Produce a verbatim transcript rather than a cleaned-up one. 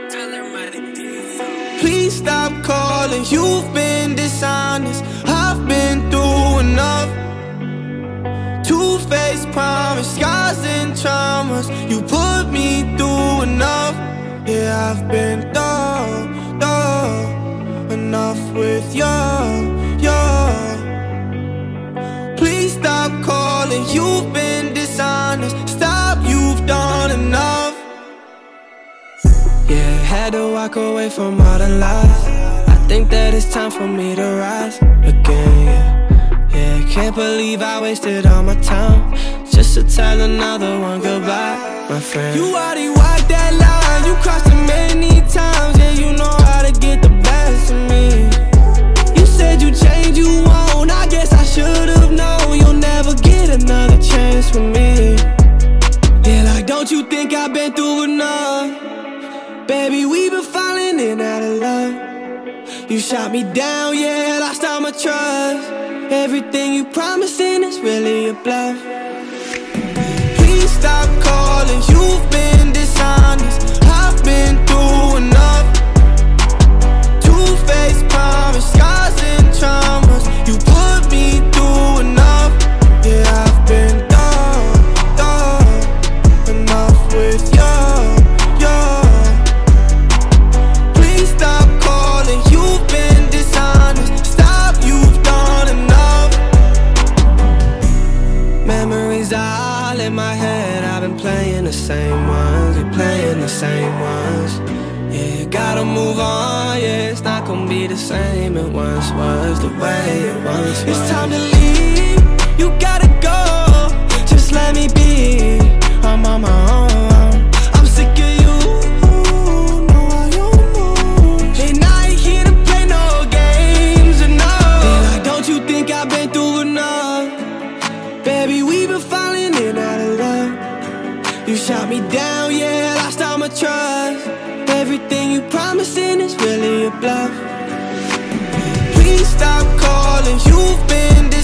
Please stop calling, you've been dishonest. I've been through enough. Two-faced promise, scars and traumas. You put me through enough. Yeah, I've been through, through enough with you, you. Please stop calling, you've been dishonest. Stop, you've done enough. Yeah, had to walk away from all the lies. I think that it's time for me to rise again, yeah. Yeah, can't believe I wasted all my time just to tell another one goodbye, my friend. You already walked that line, you crossed it many times. Yeah, you know how to get the best of me. You said you changed, you won't. I guess I should've known you'll never get another chance with me. Yeah, like don't you think I've been through enough? Baby, we been falling in out of love. You shot me down, yeah, lost all my trust. Everything you promising is really a bluff. Please stop calling, you've been dishonest. I've been through enough. Two-faced promise, scars and traumas. You put me through enough. Yeah, I've been through, through enough with you, you. Please stop calling, you've been dishonest. Stop, you've done enough. Memories are all in my head. I've been playing the same ones. You're playing the same ones. Yeah, gotta move on. Yeah, it's not gonna be the same it once was, the way it once was. It's time to leave, you gotta go. Just let me be, I'm on my own. I'm sick of you, no, I don't know. And I ain't here to play no games, no. Yeah, like don't you think I've been through enough? Baby, we been falling in out of love. You shot me down, yeah, lost all my trust. Everything you promising is really a bluff. Please stop calling, you've been